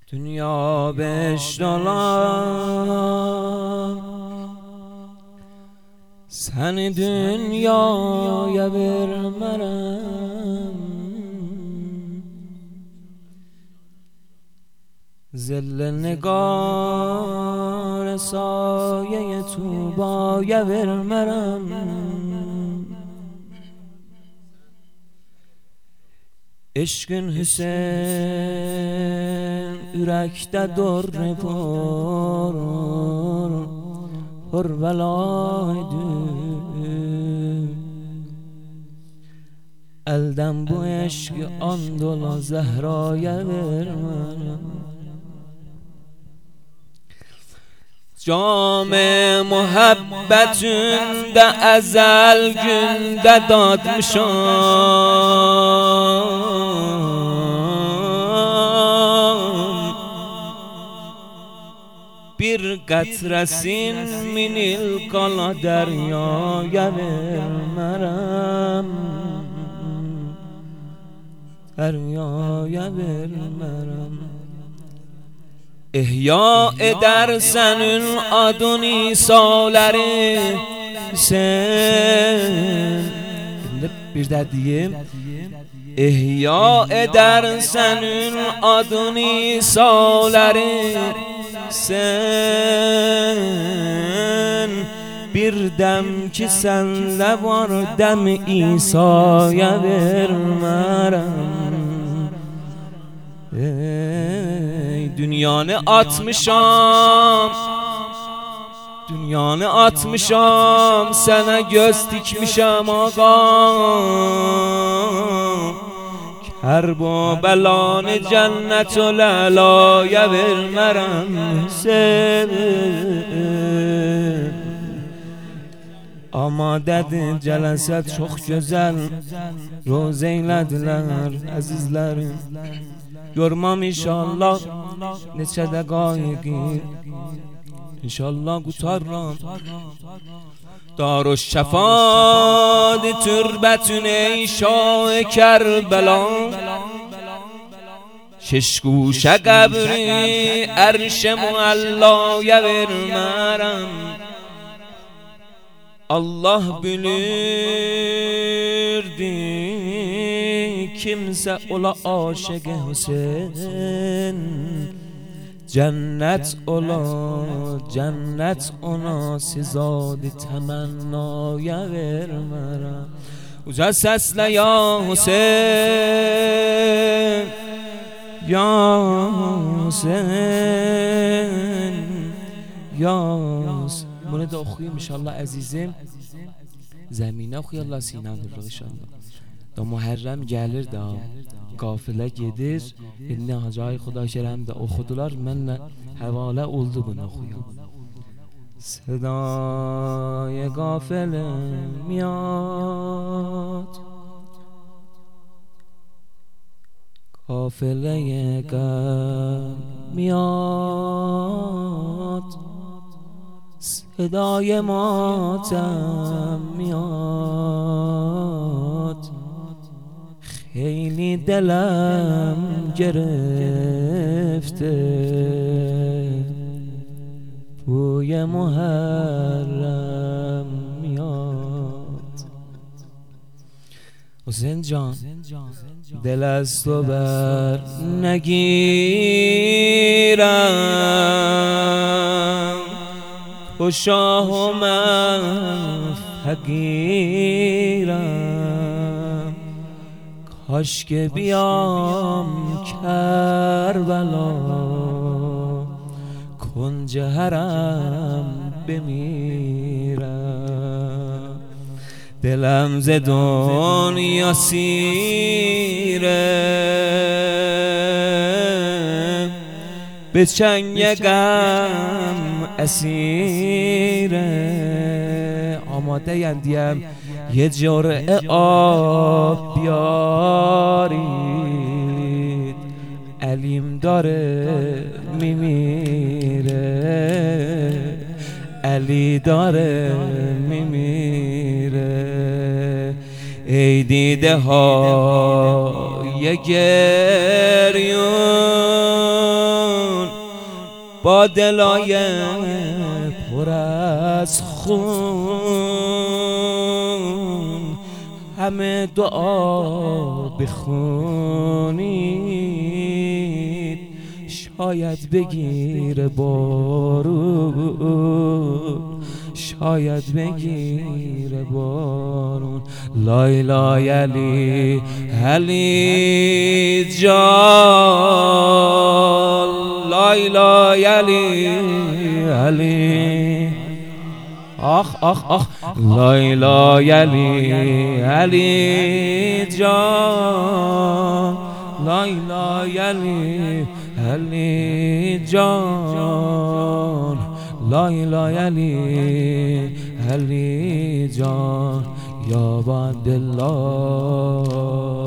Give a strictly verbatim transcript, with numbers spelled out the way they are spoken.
Dünya beş dolar, seni dünyaya vermerem. Zille negar saye Tuba'ya vermerem. Eşkün Hüseyin yürekte dur vurur, hur velaydı. Elden bu eşki andola Zehra'ya vermerem. Cam-ı muhabbetünde ezel günde dadmışam. Bir qətresin minil qala deryaya vermerem. Deryaya vermerem. İhya edersen ün adın İsa'ları sen. Şimdi bir de diyeyim. İhya edersen ün adın İsa'ları sen. Bir dem ki senle var dem İsa'ya vermerem. Ey dünyanı atmışam, dünyanı atmışam, sana göz dikmişem ağam. Kerbo belanı cennet o lelaya vermerem sen. Ama dedi celeset çok güzel, roz eylediler azizlerim. Görmem inşallah neçə dəqaiqi, İnşallah qutarram. Daruş şəfad türbətün ey şah-ı Kərbela. Şeşguşə qəbri ərş-i muəllaya vermərəm. Allah bilirdi kimse ola aşık Hüseyin. Cennet ola cennet ona sizadi temennaya vermerem. Uca sesle ya Hüseyin, ya Hüseyin, ya Hüseyin. Bunu da okuyayım inşallah azizim. Zemine okuyallah sinandır inşallah. Da Muharrem gelir de kafilə gedir. İnne Hacı Xuda Kerem de okudular. Mənlə həvalə oldu bunu oxuyam. Sedaya qafilim yad, qafiləyə qəm yad, sedaya matəm yad. خیلی دلم گرفته بوی محرم میاد. حسین جان دل از تو بر نگیرم، تو شاه و من فقیرم. کاش که بیام کربلا، کنج حرم بمیرم. دلم ز دنیا سیره، به چنگ غم اسیره. آماده یندیم یه جرعه آب بیارید، علیم داره میمیره، علی داره میمیره. ای دیده های گریون با دلای پر از خون همه دعا بخونید شاید بگیر بارون، شاید بگیر بارون. لای لای علی علی جان، لای لای علی علی، آخ آخ آخ، لای لای علی علی جان، لای لای علی علی جان، لای لای علی علی جان، یا عبدالله.